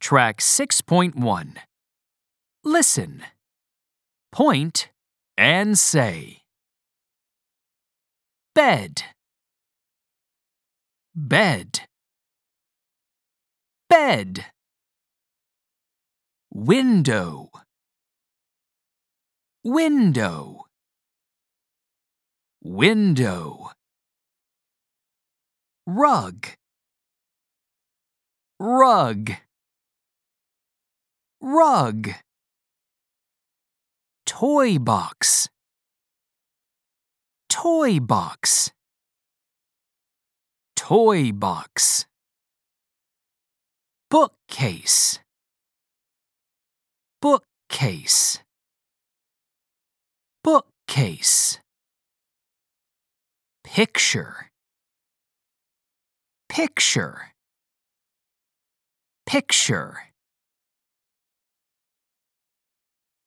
Track 6.1. Listen. Point and say. Bed. Bed. Bed. Window. Window. Window. Rug. Rug. Rug. Toy box. Toy box. Toy box. Bookcase. Bookcase. Bookcase. Picture. Picture. Picture.